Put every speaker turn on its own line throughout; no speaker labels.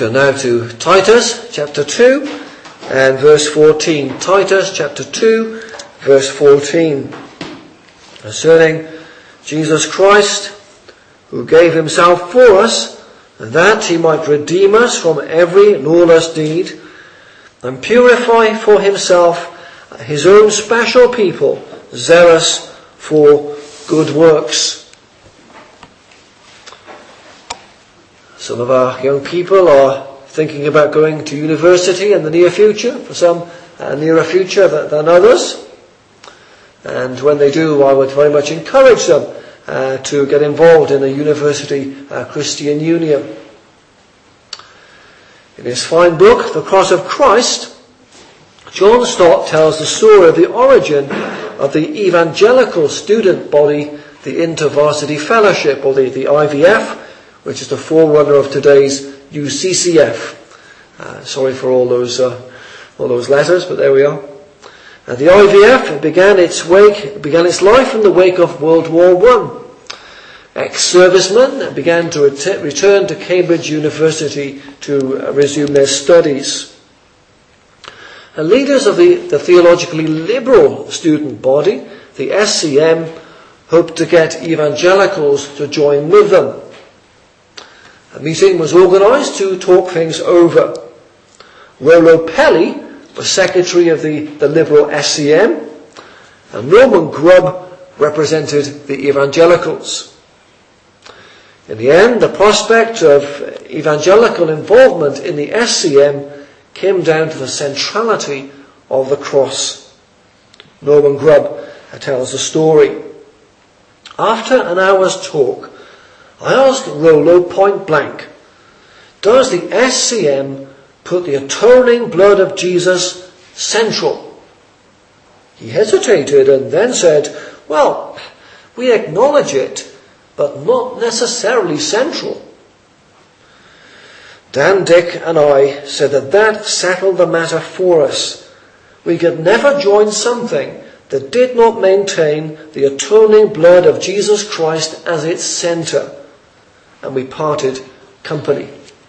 Turn now to Titus chapter 2 and verse 14. Titus chapter 2 verse 14. Concerning Jesus Christ, who gave himself for us, that he might redeem us from every lawless deed, and purify for himself his own special people, zealous for good works. Some of our young people are thinking about going to university in the near future, for some nearer future than others. And when they do, I would very much encourage them to get involved in a university Christian union. In his fine book, The Cross of Christ, John Stott tells the story of the origin of the evangelical student body, the InterVarsity Fellowship, or the IVF, which is the forerunner of today's UCCF. Sorry for all those letters, but there we are. The IVF began its life in the wake of World War I. Ex-servicemen began to return to Cambridge University to resume their studies. And leaders of the theologically liberal student body, the SCM, hoped to get evangelicals to join with them. A meeting was organised to talk things over. Rollo Pelly was secretary of the liberal SCM, and Norman Grubb represented the evangelicals. In the end, the prospect of evangelical involvement in the SCM came down to the centrality of the cross. Norman Grubb tells the story. After an hour's talk, I asked Rollo point blank, does the SCM put the atoning blood of Jesus central? He hesitated and then said, well, we acknowledge it, but not necessarily central. Dan, Dick and I said that settled the matter for us. We could never join something that did not maintain the atoning blood of Jesus Christ as its centre. And we parted company.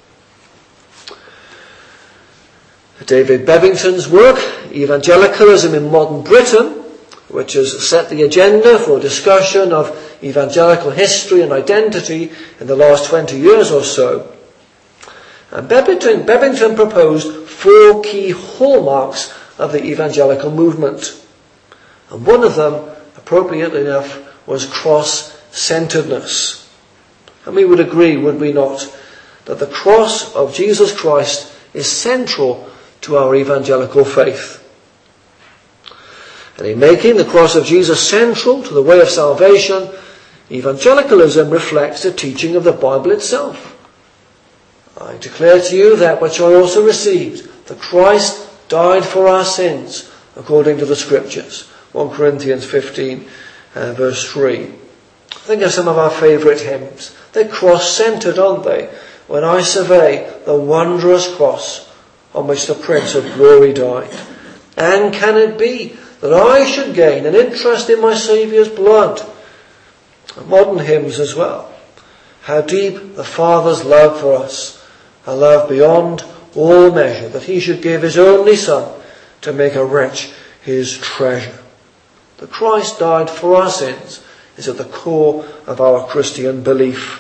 David Bevington's work, Evangelicalism in Modern Britain, which has set the agenda for discussion of evangelical history and identity in the last 20 years or so. And Bevington proposed 4 key hallmarks of the evangelical movement. And one of them, appropriately enough, was cross-centeredness. And we would agree, would we not, that the cross of Jesus Christ is central to our evangelical faith. And in making the cross of Jesus central to the way of salvation, evangelicalism reflects the teaching of the Bible itself. I declare to you that which I also received, that Christ died for our sins, according to the Scriptures. 1 Corinthians 15, verse 3. Think of some of our favourite hymns. They're cross-centred, aren't they? When I survey the wondrous cross on which the Prince of Glory died. And can it be that I should gain an interest in my Saviour's blood? Modern hymns as well. How deep the Father's love for us, a love beyond all measure, that he should give his only Son to make a wretch his treasure. That Christ died for our sins is at the core of our Christian belief.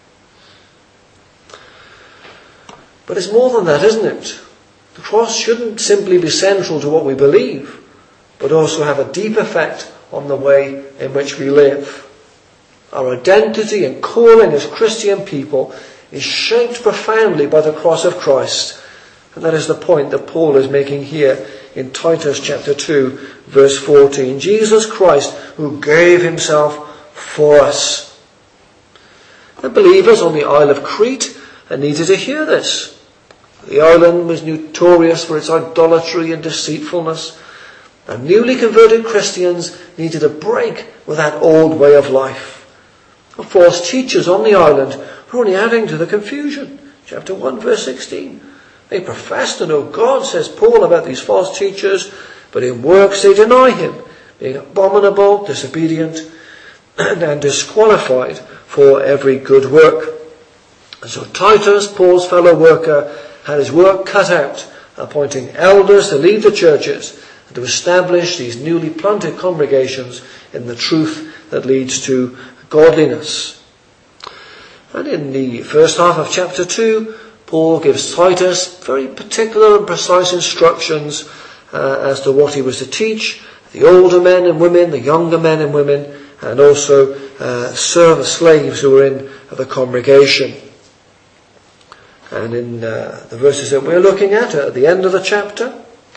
But it's more than that, isn't it? The cross shouldn't simply be central to what we believe, but also have a deep effect on the way in which we live. Our identity and calling as Christian people is shaped profoundly by the cross of Christ. And that is the point that Paul is making here in Titus chapter 2, verse 14. Jesus Christ, who gave himself for us. The believers on the Isle of Crete needed to hear this. The island was notorious for its idolatry and deceitfulness. And newly converted Christians needed a break with that old way of life. The false teachers on the island were only adding to the confusion. Chapter 1, verse 16. They profess to know God, says Paul about these false teachers, but in works they deny him, being abominable, disobedient, and disqualified for every good work. And so Titus, Paul's fellow worker, had his work cut out, appointing elders to lead the churches and to establish these newly planted congregations in the truth that leads to godliness. And in the first half of chapter 2, Paul gives Titus very particular and precise instructions as to what he was to teach the older men and women, the younger men and women, and also slaves who were in the congregation. And in the verses that we're looking at the end of the chapter,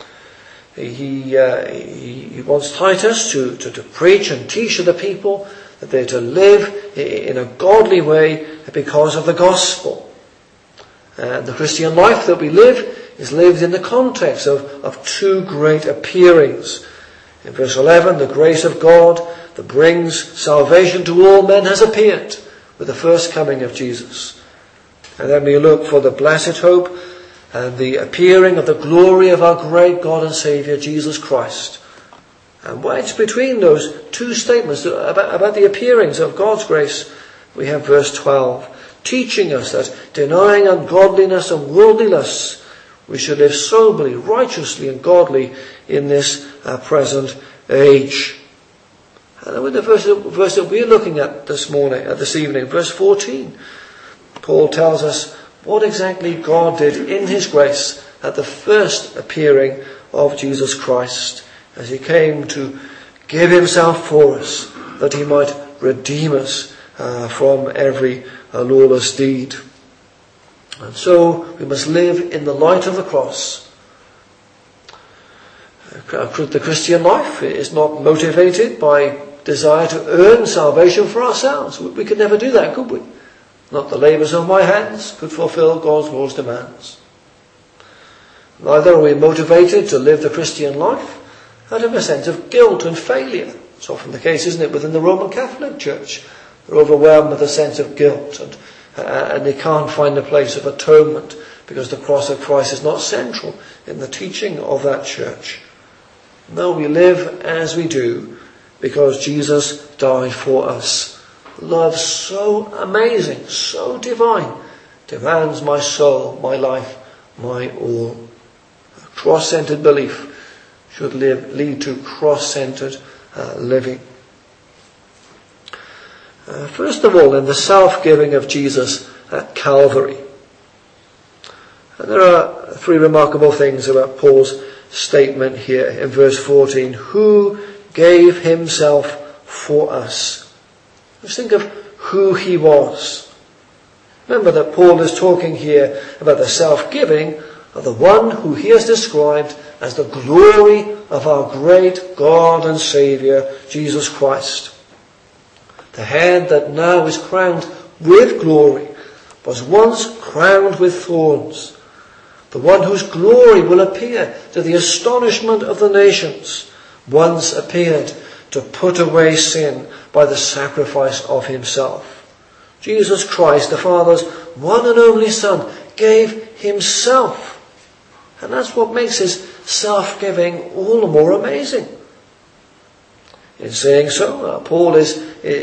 he wants Titus to preach and teach to the people that they're to live in a godly way because of the gospel. And the Christian life that we live is lived in the context of two great appearings. In verse 11, the grace of God that brings salvation to all men has appeared with the first coming of Jesus. And then we look for the blessed hope and the appearing of the glory of our great God and Saviour, Jesus Christ. And wedged between those two statements about the appearings of God's grace, we have verse 12, teaching us that denying ungodliness and worldliness, we should live soberly, righteously and godly in this present age. And then with the verse that we're looking at this evening, verse 14, Paul tells us what exactly God did in his grace at the first appearing of Jesus Christ, as he came to give himself for us, that he might redeem us from every lawless deed. And so we must live in the light of the cross. The Christian life is not motivated by desire to earn salvation for ourselves. We could never do that, could we? Not the labours of my hands could fulfil God's law's demands. Neither are we motivated to live the Christian life out of a sense of guilt and failure. It's often the case, isn't it, within the Roman Catholic Church. They're overwhelmed with a sense of guilt and they can't find a place of atonement because the cross of Christ is not central in the teaching of that church. No, we live as we do because Jesus died for us. Love so amazing, so divine, demands my soul, my life, my all. A cross-centered belief should lead to cross-centered living. First of all, in the self-giving of Jesus at Calvary. And there are three remarkable things about Paul's statement here in verse 14. Who gave himself for us? Let's think of who he was. Remember that Paul is talking here about the self-giving of the one who he has described as the glory of our great God and Saviour, Jesus Christ. The head that now is crowned with glory was once crowned with thorns. The one whose glory will appear to the astonishment of the nations, once appeared to put away sin by the sacrifice of himself. Jesus Christ, the Father's one and only Son, gave himself. And that's what makes his self-giving all the more amazing. In saying so, Paul is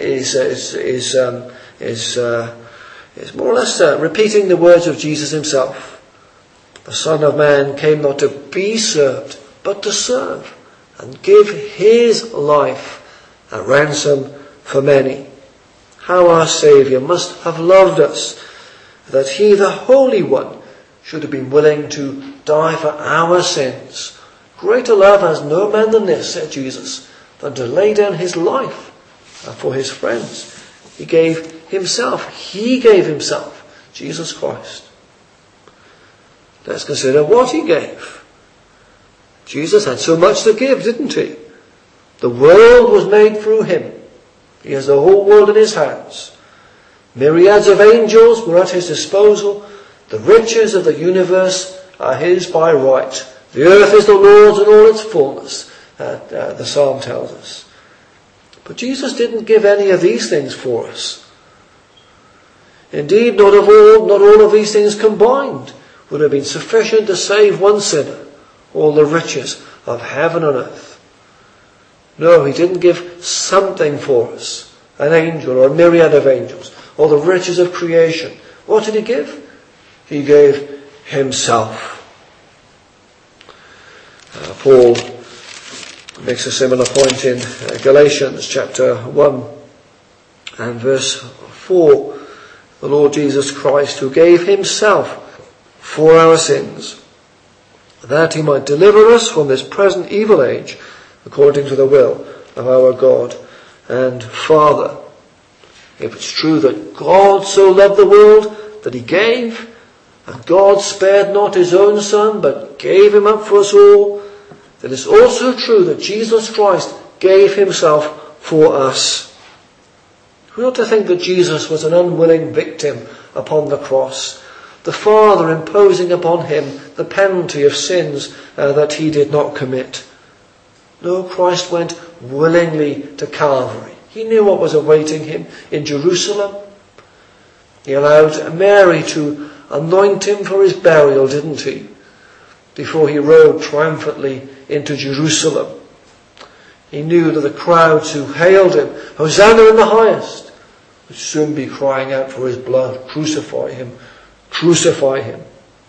more or less repeating the words of Jesus himself. The Son of Man came not to be served, but to serve, and give his life a ransom for many. How our Saviour must have loved us, that he, the Holy One, should have been willing to die for our sins. Greater love has no man than this, said Jesus, than to lay down his life for his friends. He gave himself, Jesus Christ. Let's consider what he gave. Jesus had so much to give, didn't he? The world was made through him. He has the whole world in his hands. Myriads of angels were at his disposal. The riches of the universe are his by right. The earth is the Lord's and all its fullness, the psalm tells us. But Jesus didn't give any of these things for us. Indeed, not all of these things combined would have been sufficient to save one sinner, all the riches of heaven and earth. No, he didn't give something for us, an angel or a myriad of angels, or the riches of creation, What did he give? He gave himself. Paul makes a similar point in Galatians chapter 1 and verse 4. The Lord Jesus Christ, who gave himself for our sins, that he might deliver us from this present evil age, according to the will of our God and Father. If it's true that God so loved the world that he gave, and God spared not his own Son, but gave him up for us all, then it's also true that Jesus Christ gave himself for us. We ought to think that Jesus was an unwilling victim upon the cross, the Father imposing upon him the penalty of sins that he did not commit. No, Christ went willingly to Calvary. He knew what was awaiting him in Jerusalem. He allowed Mary to anoint him for his burial, didn't he? Before he rode triumphantly into Jerusalem. He knew that the crowds who hailed him, Hosanna in the highest, would soon be crying out for his blood. Crucify him, crucify him.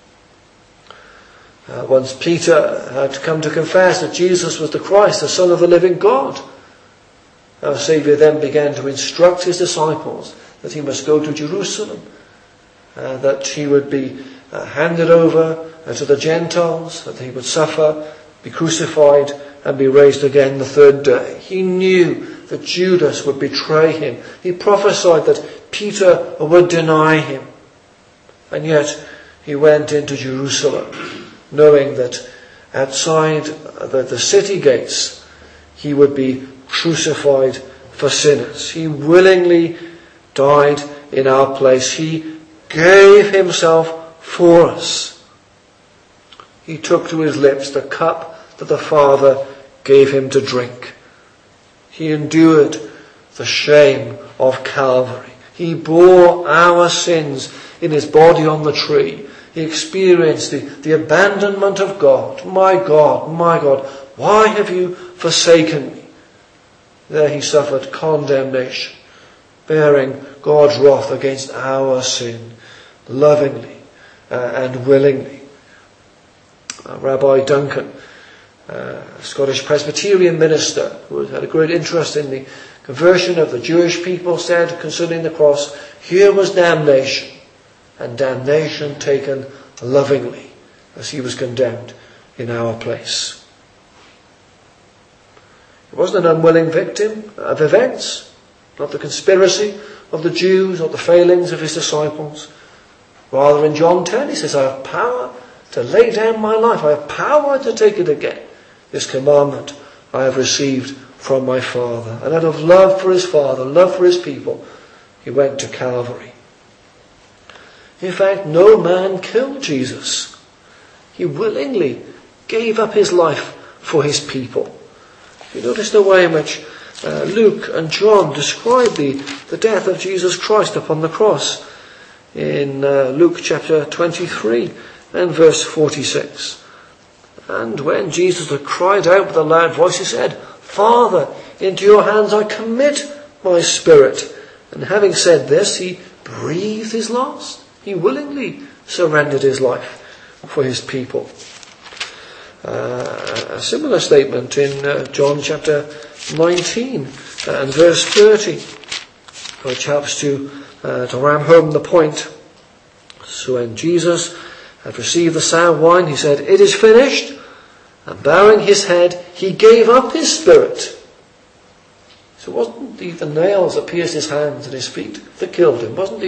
Once Peter had come to confess that Jesus was the Christ, the Son of the living God, our Saviour then began to instruct his disciples that he must go to Jerusalem, that he would be handed over to the Gentiles, that he would suffer, be crucified, and be raised again the third day. He knew that Judas would betray him. He prophesied that Peter would deny him. And yet he went into Jerusalem, knowing that outside the city gates he would be crucified for sinners. He willingly died in our place. He gave himself for us. He took to his lips the cup that the Father gave him to drink. He endured the shame of Calvary. He bore our sins in his body on the tree. He experienced the abandonment of God. My God, why have you forsaken me? There he suffered condemnation, bearing God's wrath against our sin, lovingly and willingly. Rabbi Duncan, a Scottish Presbyterian minister who had a great interest in the conversion of the Jewish people, said concerning the cross, here was damnation, and damnation taken lovingly, as he was condemned in our place. He wasn't an unwilling victim of events, not the conspiracy of the Jews or the failings of his disciples. Rather, in John 10 he says, I have power to lay down my life. I have power to take it again. This commandment I have received from my Father. And out of love for his Father, love for his people, he went to Calvary. In fact, no man killed Jesus. He willingly gave up his life for his people. You notice the way in which Luke and John describe the death of Jesus Christ upon the cross in Luke chapter 23 and verse 46. And when Jesus had cried out with a loud voice, he said, Father, into your hands I commit my spirit. And having said this, he breathed his last. He willingly surrendered his life for his people. A similar statement in John chapter 19 and verse 30, which helps to ram home the point. So when Jesus had received the sour wine, he said, It is finished. And bowing his head, he gave up his spirit. So it wasn't the nails that pierced his hands and his feet that killed him. It wasn't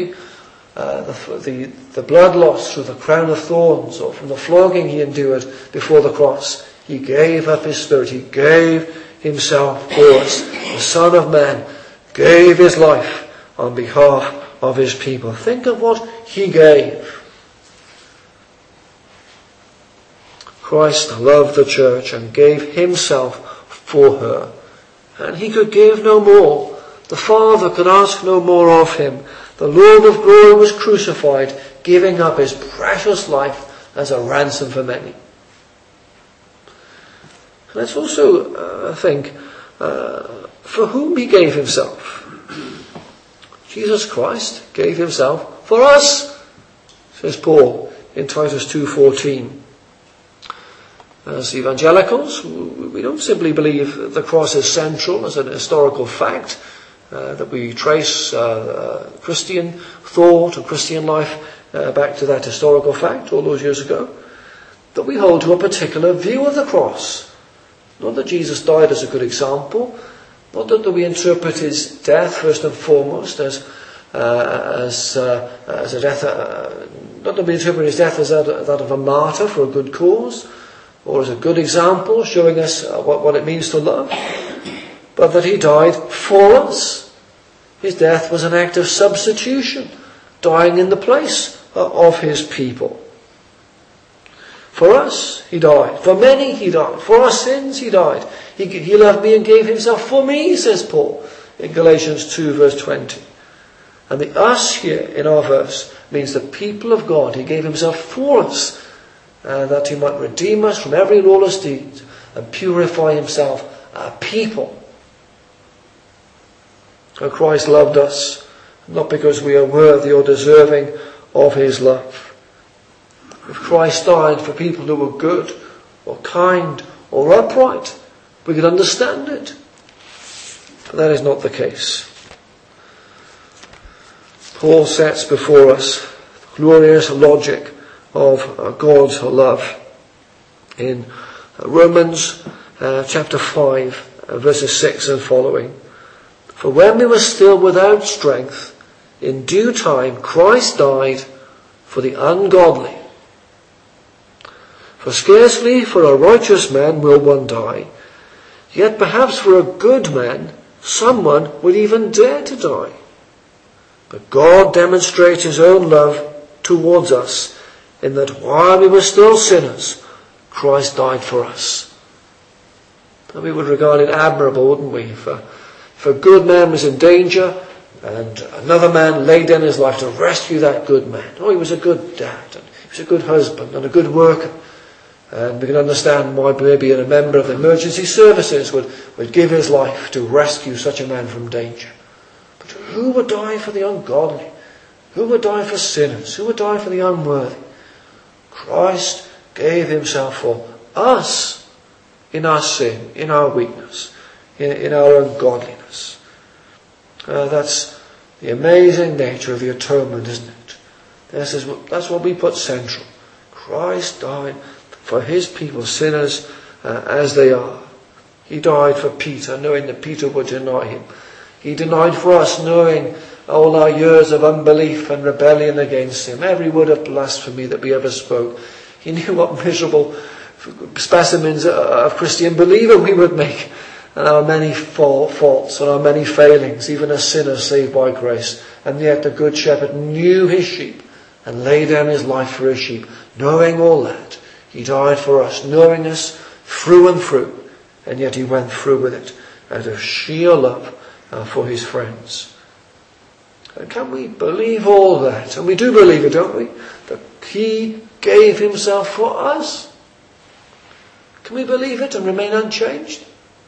the blood loss through the crown of thorns or from the flogging he endured before the cross. He gave up his spirit. He gave himself for us. The Son of Man gave his life on behalf of his people. Think of what he gave. Christ loved the church and gave himself for her. And he could give no more. The Father could ask no more of him. The Lord of glory was crucified, giving up his precious life as a ransom for many. Let's also think for whom he gave himself. Jesus Christ gave himself for us. says Paul in Titus 2:14. As evangelicals, we don't simply believe the cross is central as an historical fact, that we trace Christian thought and Christian life back to that historical fact all those years ago, but we hold to a particular view of the cross. Not that Jesus died as a good example, not that we interpret his death first and foremost as a death, not that we interpret his death as that of a martyr for a good cause, or as a good example showing us what it means to love, but that he died for us. His death was an act of substitution, dying in the place of his people. For us, he died. For many, he died. For our sins, he died. He loved me and gave himself for me, says Paul in Galatians 2 verse 20. And the us here in our verse means the people of God. He gave himself for us, that he might redeem us from every lawless deed and purify himself a people. So Christ loved us, not because we are worthy or deserving of his love. If Christ died for people who were good or kind or upright, we could understand it. But that is not the case. Paul sets before us the glorious logic of God's love in Romans chapter 5 verses 6 and following. For when we were still without strength, in due time Christ died for the ungodly. For scarcely for a righteous man will one die, yet perhaps for a good man someone would even dare to die. But God demonstrates his own love towards us in that while we were still sinners, Christ died for us. And we would regard it admirable, wouldn't we, if a good man was in danger and another man laid down his life to rescue that good man. Oh, he was a good dad, and he was a good husband and a good worker. And we can understand why maybe a member of the emergency services would give his life to rescue such a man from danger. But who would die for the ungodly? Who would die for sinners? Who would die for the unworthy? Christ gave himself for us in our sin, in our weakness, in our ungodliness. That's the amazing nature of the atonement, isn't it? That's what we put central. Christ died for his people, sinners as they are. He died for Peter, knowing that Peter would deny him. He denied for us, knowing all our years of unbelief and rebellion against him, every word of blasphemy that we ever spoke. He knew what miserable specimens of Christian believer we would make, and our many faults and our many failings, even as sinners saved by grace. And yet the Good Shepherd knew his sheep and laid down his life for his sheep. Knowing all that, he died for us, knowing us through and through, and yet he went through with it out of sheer love for his friends. And can we believe all that? And we do believe it, don't we? That he gave himself for us. Can we believe it and remain unchanged?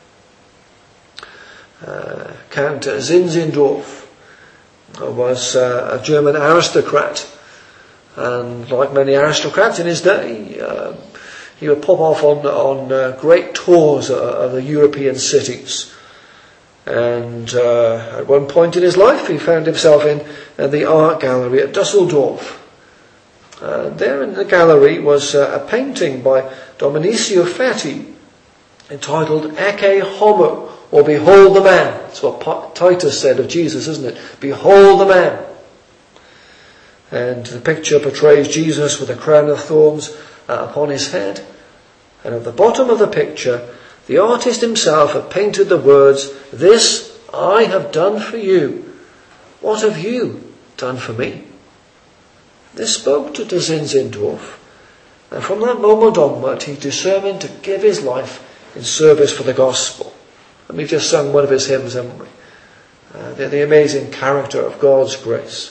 Count Zinzendorf was a German aristocrat, and like many aristocrats in his day, he would pop off on great tours of the European cities. And at one point in his life, he found himself in the art gallery at Dusseldorf. There in the gallery was a painting by Domenico Feti entitled Ecce Homo, or Behold the Man. That's what Titus said of Jesus, isn't it? Behold the man. And the picture portrays Jesus with a crown of thorns upon his head. And at the bottom of the picture, the artist himself had painted the words, "This I have done for you. What have you done for me?" This spoke to Zinzendorf, and from that moment onward he determined to give his life in service for the gospel. And we've just sung one of his hymns, haven't we? The amazing character of God's grace.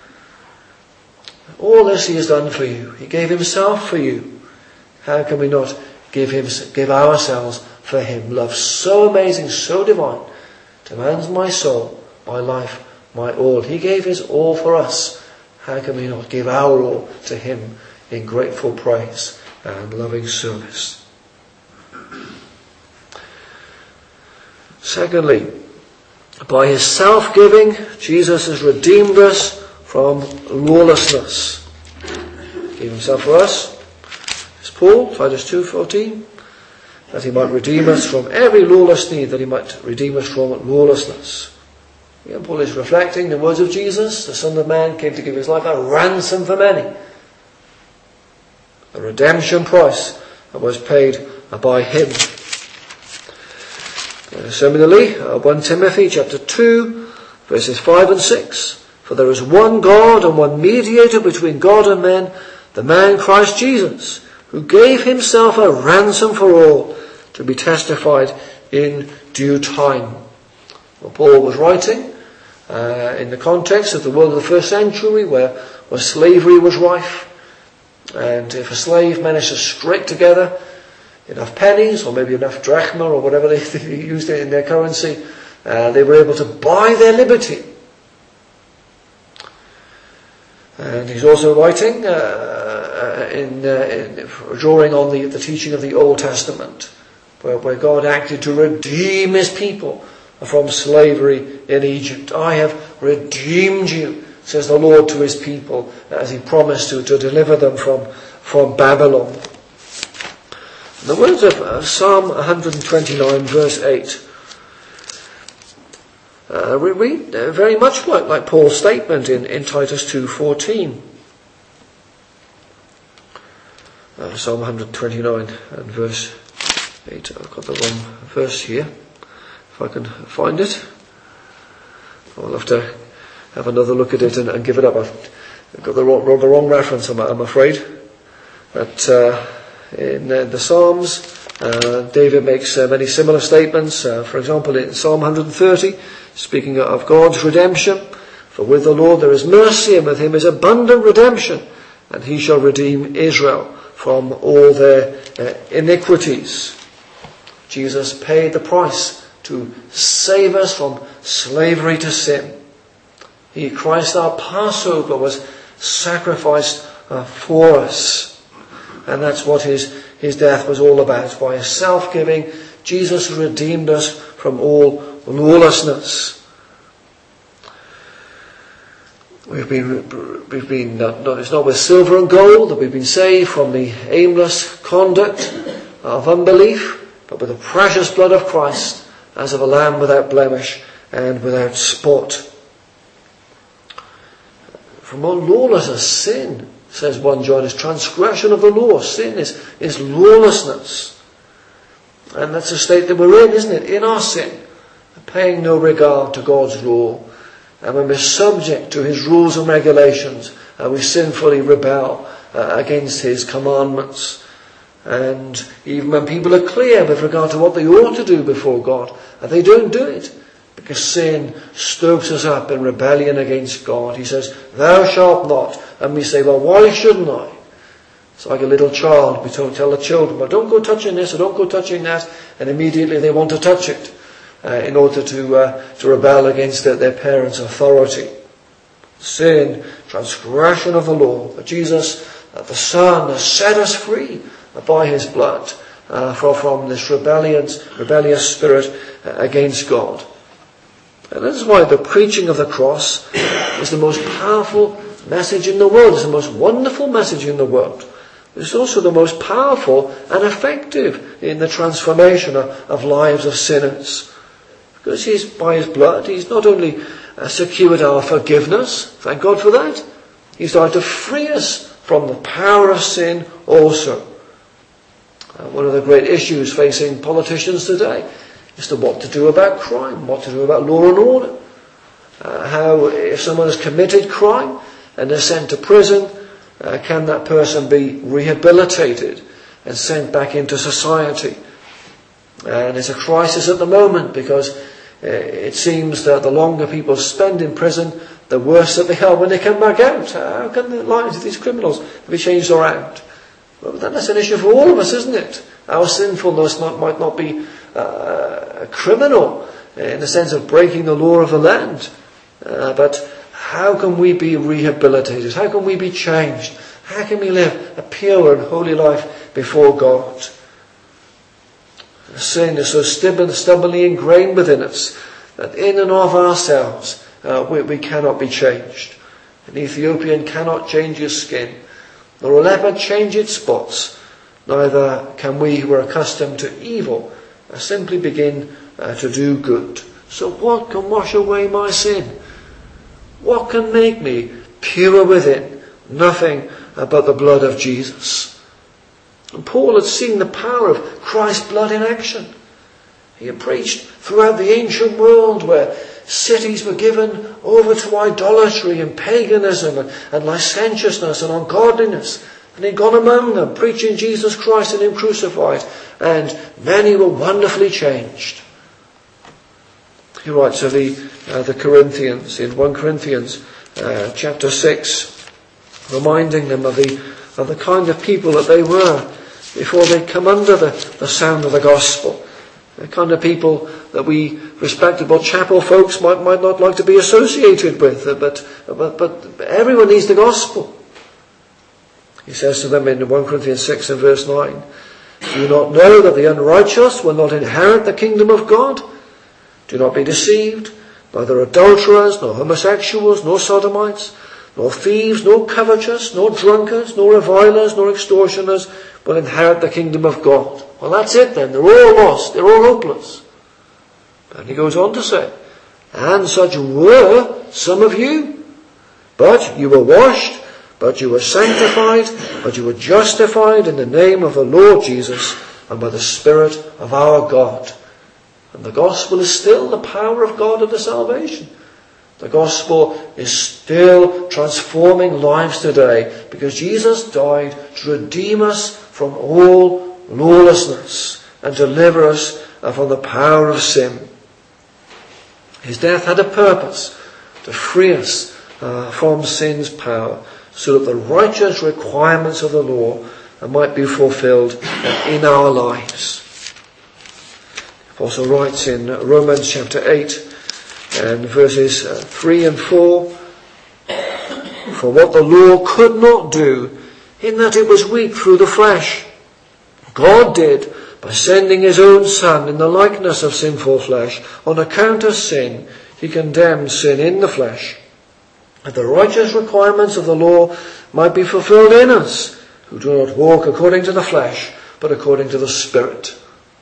All this he has done for you. He gave himself for you. How can we not give ourselves for him? Love so amazing, so divine, demands my soul, my life, my all. He gave his all for us. how can we not give our all to him in grateful praise and loving service? Secondly, by his self-giving, Jesus has redeemed us from lawlessness. He gave himself for us, as Paul, Titus 2:14, that he might redeem us from every lawless deed, that he might redeem us from lawlessness. Again, Paul is reflecting the words of Jesus. The Son of Man came to give his life a ransom for many. A redemption price that was paid by him. Similarly, 1 Timothy chapter 2, verses 5 and 6. For there is one God and one mediator between God and men, the man Christ Jesus, who gave himself a ransom for all, to be testified in due time. Well, Paul was writing in the context of the world of the first century, where slavery was rife. And if a slave managed to scrape together enough pennies, or maybe enough drachma, or whatever they used in their currency, they were able to buy their liberty. And he's also writing drawing on the teaching of the Old Testament, where God acted to redeem his people from slavery in Egypt. I have redeemed you, says the Lord to his people, as he promised to deliver them from Babylon. The words of Psalm 129 verse 8 we read very much like Paul's statement in Titus 2:14. Psalm 129 and verse 8. I've got the wrong verse here. If I can find it, I'll have to have another look at it and give it up. I've got the wrong reference, I'm afraid. But in the Psalms, David makes many similar statements. For example, in Psalm 130, speaking of God's redemption, for with the Lord there is mercy, and with him is abundant redemption, and he shall redeem Israel from all their iniquities. Jesus paid the price to save us from slavery to sin. Christ our Passover was sacrificed for us. And that's what his death was all about. By his self-giving, Jesus redeemed us from all lawlessness. It's not with silver and gold that we've been saved from the aimless conduct of unbelief, but with the precious blood of Christ, as of a lamb without blemish and without spot. From all lawlessness, sin, says 1 John, is transgression of the law. Sin is lawlessness. And that's the state that we're in, isn't it? In our sin, paying no regard to God's law. And when we're subject to his rules and regulations, we sinfully rebel against his commandments. And even when people are clear with regard to what they ought to do before God, they don't do it, because sin stokes us up in rebellion against God. He says, "Thou shalt not." And we say, "Well, why shouldn't I?" It's like a little child. We tell the children, "Well, don't go touching this or don't go touching that." And immediately they want to touch it in order to rebel against their parents' authority. Sin, transgression of the law. But Jesus, the Son, has set us free by his blood from this rebellious spirit against God. And this is why the preaching of the cross is the most powerful message in the world. It's the most wonderful message in the world. It's also the most powerful and effective in the transformation of lives of sinners. Because by his blood, he's not only secured our forgiveness, thank God for that, he's tried to free us from the power of sin also. One of the great issues facing politicians today is to what to do about crime, what to do about law and order. How, if someone has committed crime and is sent to prison, can that person be rehabilitated and sent back into society? And it's a crisis at the moment, because it seems that the longer people spend in prison, the worse that they are when they come back out. How can the lives of these criminals be changed around? Well, that's an issue for all of us, isn't it? Our sinfulness might not be criminal in the sense of breaking the law of the land, but how can we be rehabilitated? How can we be changed? How can we live a pure and holy life before God? Sin is so stubbornly ingrained within us that in and of ourselves we cannot be changed. An Ethiopian cannot change his skin, nor a leopard change its spots. Neither can we who are accustomed to evil simply begin to do good. So what can wash away my sin? What can make me pure within? Nothing but the blood of Jesus. And Paul had seen the power of Christ's blood in action. He had preached throughout the ancient world where cities were given over to idolatry and paganism and licentiousness and ungodliness. And he'd gone among them preaching Jesus Christ and Him crucified. And many were wonderfully changed. He writes of the Corinthians in 1 Corinthians chapter 6, reminding them of the kind of people that they were before they come under the sound of the gospel. The kind of people that we respectable chapel folks might not like to be associated with, but everyone needs the gospel. He says to them in 1 Corinthians 6 and verse 9, "Do you not know that the unrighteous will not inherit the kingdom of God? Do not be deceived. Neither adulterers, nor homosexuals, nor sodomites, nor thieves, nor covetous, nor drunkards, nor revilers, nor extortioners will inherit the kingdom of God." Well, that's it then. They're all lost. They're all hopeless. And he goes on to say, "And such were some of you. But you were washed, but you were sanctified, but you were justified in the name of the Lord Jesus and by the Spirit of our God." And the gospel is still the power of God unto salvation. The gospel is still transforming lives today because Jesus died to redeem us from all lawlessness and deliver us from the power of sin. His death had a purpose, to free us from sin's power, so that the righteous requirements of the law might be fulfilled in our lives. He also writes in Romans chapter 8 and verses 3 and 4, "For what the law could not do, in that it was weak through the flesh, God did by sending His own Son in the likeness of sinful flesh. On account of sin, He condemned sin in the flesh, that the righteous requirements of the law might be fulfilled in us, who do not walk according to the flesh, but according to the Spirit."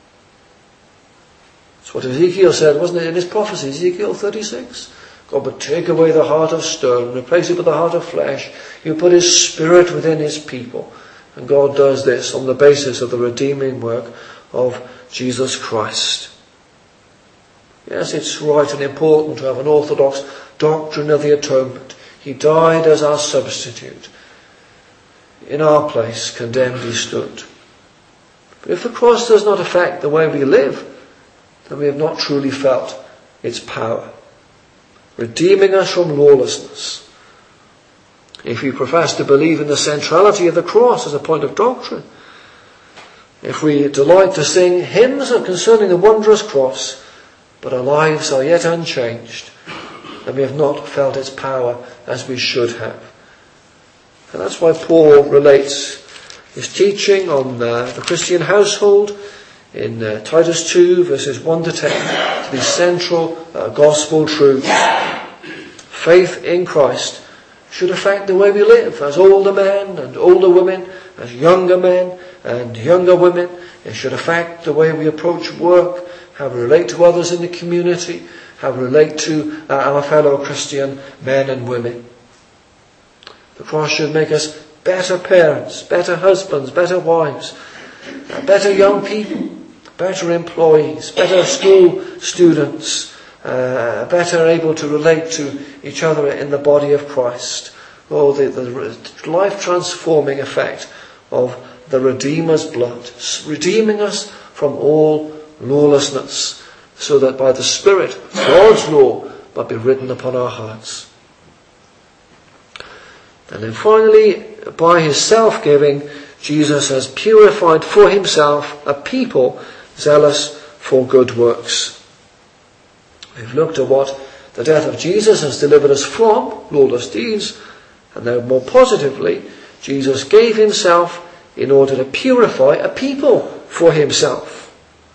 That's what Ezekiel said, wasn't it, in his prophecy, Ezekiel 36? God would take away the heart of stone, replace it with the heart of flesh. He would put His Spirit within His people. And God does this on the basis of the redeeming work of Jesus Christ. Yes, it's right and important to have an orthodox doctrine of the atonement. He died as our substitute. In our place, condemned He stood. But if the cross does not affect the way we live, then we have not truly felt its power, redeeming us from lawlessness. If we profess to believe in the centrality of the cross as a point of doctrine, if we delight to sing hymns concerning the wondrous cross, but our lives are yet unchanged, then we have not felt its power as we should have. And that's why Paul relates his teaching on the Christian household in Titus 2 verses 1 to 10 to these central gospel truths. Faith in Christ should affect the way we live as older men and older women, as younger men and younger women. It should affect the way we approach work, how we relate to others in the community, how we relate to our fellow Christian men and women. The cross should make us better parents, better husbands, better wives, better young people, better employees, better school students, better able to relate to each other in the body of Christ. Oh, the life-transforming effect of the Redeemer's blood, redeeming us from all lawlessness, so that by the Spirit, God's law might be written upon our hearts. And then finally, by His self-giving, Jesus has purified for Himself a people zealous for good works. We've looked at what The death of Jesus has delivered us from lawless deeds, and now more positively, Jesus gave himself in order to purify a people for himself.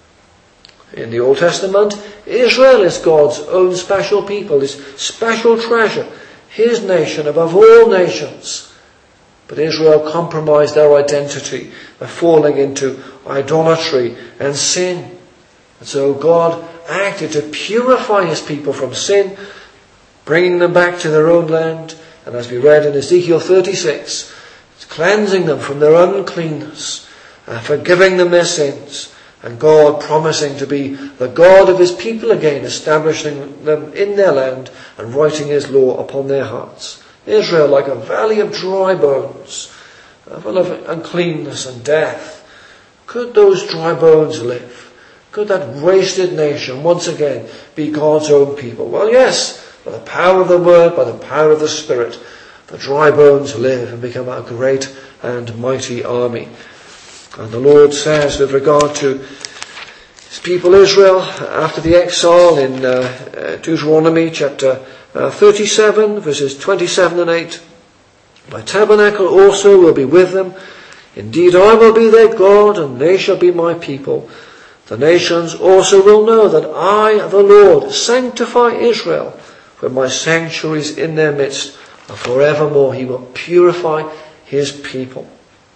In the Old Testament, Israel is God's own special people, his special treasure, his nation above all nations. But Israel compromised their identity by falling into idolatry and sin. And so God acted to purify his people from sin, bringing them back to their own land. And as we read in Ezekiel 36, cleansing them from their uncleanness, forgiving them their sins, and God promising to be the God of his people again, establishing them in their land and writing his law upon their hearts. Israel, like a valley of dry bones, full of uncleanness and death. Could those dry bones live? Could that wasted nation once again be God's own people? Well, yes, by the power of the Word, by the power of the Spirit, the dry bones live and become a great and mighty army. And the Lord says with regard to his people Israel, after the exile in Deuteronomy chapter 37, verses 27 and 8, my tabernacle also will be with them. Indeed, I will be their God, and they shall be my people. The nations also will know that I, the Lord, sanctify Israel, for my sanctuary is in their midst, and forevermore he will purify his people.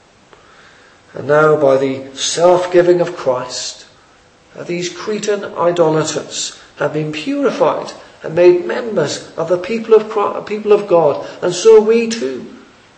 And now, by the self-giving of Christ, these Cretan idolaters have been purified and made members of the people of God, and so we too,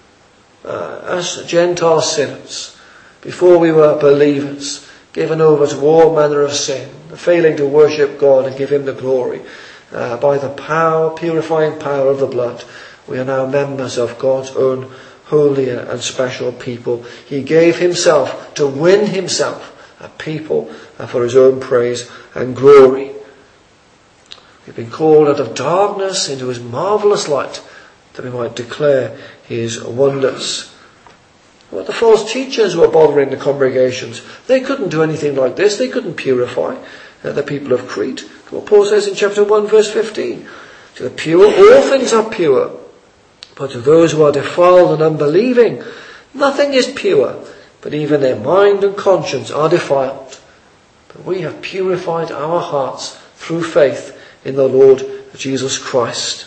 as Gentile sinners, before we were believers, given over to all manner of sin, failing to worship God and give him the glory, by the purifying power of the blood, we are now members of God's own holy and special people. He gave himself to win himself a people for his own praise and glory. We've been called out of darkness into his marvellous light, that we might declare his wonders. Well, the false teachers were bothering the congregations. They couldn't do anything like this. They couldn't purify the people of Crete. What Paul says in chapter 1 verse 15. To the pure, all things are pure. But to those who are defiled and unbelieving, nothing is pure, but even their mind and conscience are defiled. But we have purified our hearts through faith in the Lord Jesus Christ.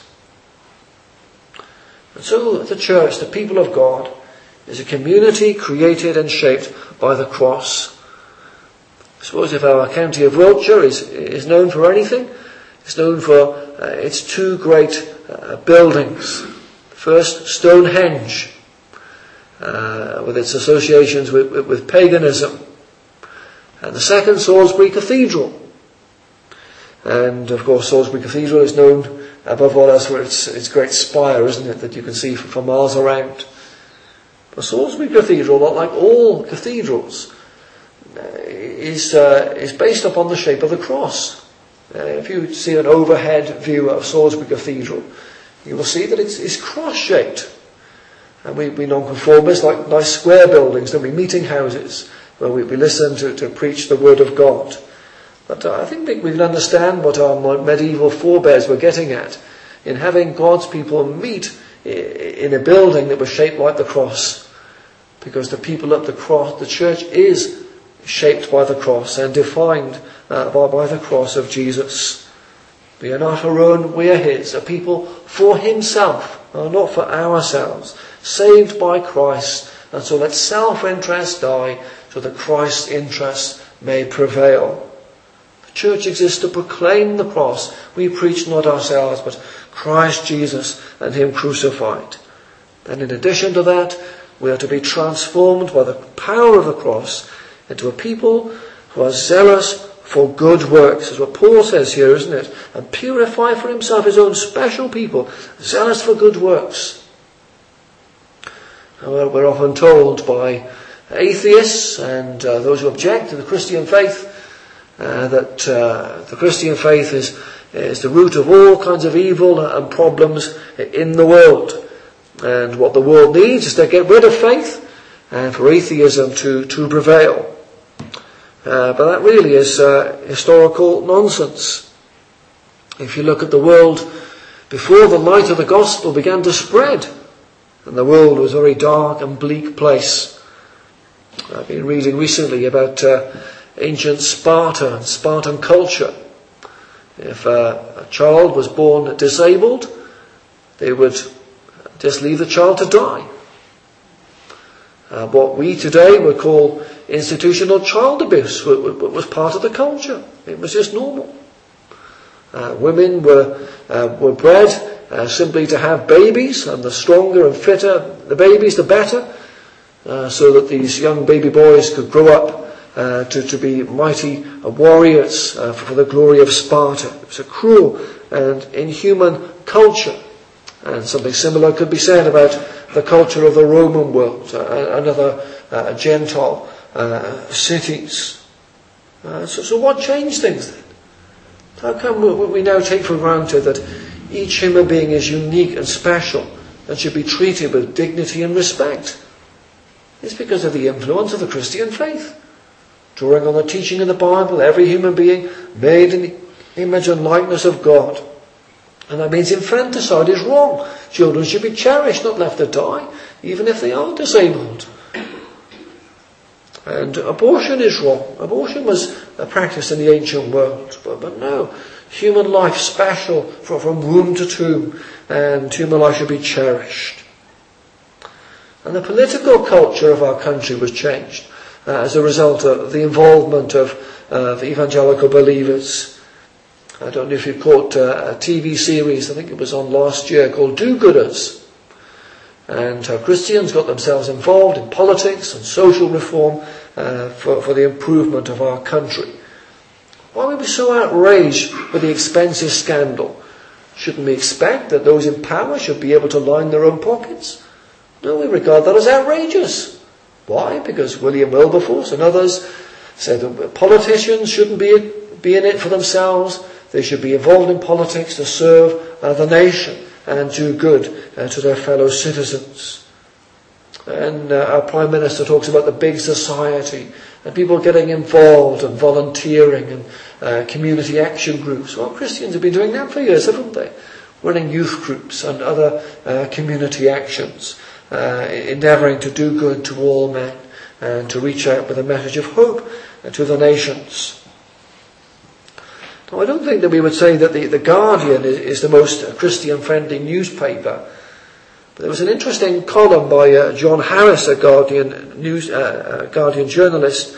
And so the church, the people of God, is a community created and shaped by the cross. I suppose if our county of Wiltshire is known for anything, it's known for its two great buildings. First, Stonehenge, with its associations with paganism. And the second, Salisbury Cathedral. And of course, Salisbury Cathedral is known above all else for its great spire, isn't it, that you can see for miles around. But Salisbury Cathedral, not like all cathedrals, is based upon the shape of the cross. If you see an overhead view of Salisbury Cathedral, you will see that it's cross-shaped. And we nonconformists like nice square buildings, don't we? Meeting houses, where we listen to preach the word of God. But I think we can understand what our medieval forebears were getting at in having God's people meet in a building that was shaped like the cross. Because the people of the cross, the church is shaped by the cross and defined by the cross of Jesus. We are not our own, we are his, a people for himself, not for ourselves, saved by Christ. And so let self-interest die, so that Christ's interest may prevail. The church exists to proclaim the cross. We preach not ourselves, but Christ Jesus and him crucified. And in addition to that, we are to be transformed by the power of the cross into a people who are zealous for good works. That's what Paul says here, isn't it? And purify for himself his own special people, zealous for good works. Well, we're often told by atheists and those who object to the Christian faith that the Christian faith is the root of all kinds of evil and problems in the world. And what the world needs is to get rid of faith and for atheism to prevail. But that really is historical nonsense. If you look at the world before the light of the gospel began to spread, and the world was a very dark and bleak place. I've been reading recently about ancient Sparta and Spartan culture. If a child was born disabled, they would just leave the child to die. What we today would call institutional child abuse was part of the culture. It was just normal. Women were bred simply to have babies, and the stronger and fitter the babies, the better, so that these young baby boys could grow up to be mighty warriors for the glory of Sparta. It was a cruel and inhuman culture. And something similar could be said about the culture of the Roman world and other Gentile cities. So what changed things then? How come we now take for granted that each human being is unique and special and should be treated with dignity and respect? It's because of the influence of the Christian faith. Drawing on the teaching of the Bible, every human being made in the image and likeness of God. And that means infanticide is wrong. Children should be cherished, not left to die, even if they are disabled. And abortion is wrong. Abortion was practiced in the ancient world. But no, human life special from womb to tomb, and human life should be cherished. And the political culture of our country was changed as a result of the involvement of evangelical believers. I don't know if you caught a TV series, I think it was on last year, called Do-Gooders. And Christians got themselves involved in politics and social reform for the improvement of our country. Why would we be so outraged with the expensive scandal? Shouldn't we expect that those in power should be able to line their own pockets? No, we regard that as outrageous. Why? Because William Wilberforce and others said that politicians shouldn't be in it for themselves. They should be involved in politics to serve the nation and do good to their fellow citizens. And our Prime Minister talks about the big society and people getting involved and volunteering and community action groups. Well, Christians have been doing that for years, haven't they? Running youth groups and other community actions, endeavouring to do good to all men and to reach out with a message of hope to the nations. Now, I don't think that we would say that the Guardian is the most Christian-friendly newspaper. But there was an interesting column by John Harris, a Guardian journalist,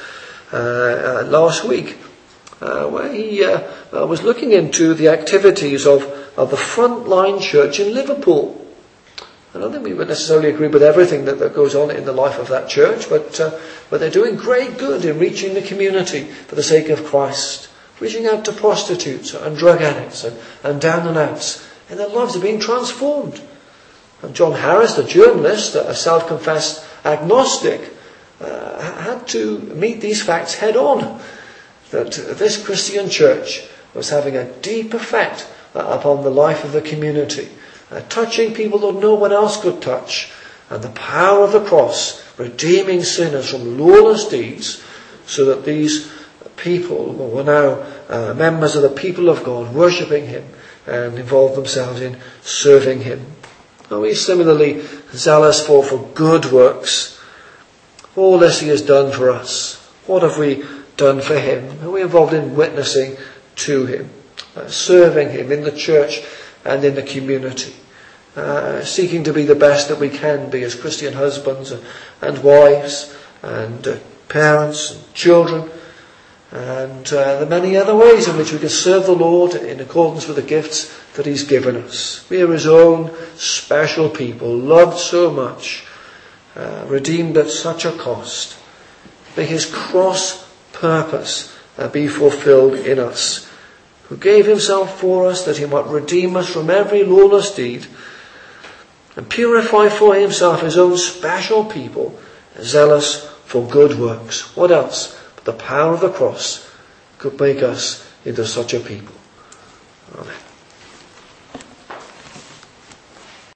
last week, where he was looking into the activities of the Frontline Church in Liverpool. I don't think we would necessarily agree with everything that goes on in the life of that church, but they're doing great good in reaching the community for the sake of Christ, reaching out to prostitutes and drug addicts and down and outs, and their lives are being transformed. And John Harris, the journalist, a self-confessed agnostic, had to meet these facts head on, that this Christian church was having a deep effect upon the life of the community, touching people that no one else could touch, and the power of the cross redeeming sinners from lawless deeds, so that these people were now members of the people of God, worshipping Him and involved themselves in serving Him. Are we similarly zealous for good works? All this He has done for us. What have we done for Him? Are we involved in witnessing to Him, serving Him in the church and in the community, seeking to be the best that we can be as Christian husbands and wives and parents and children, and the many other ways in which we can serve the Lord in accordance with the gifts that He's given us. We are His own special people, loved so much, redeemed at such a cost. May His cross purpose be fulfilled in us, who gave Himself for us that He might redeem us from every lawless deed and purify for Himself His own special people, zealous for good works. What else but the power of the cross could make us into such a people? Amen.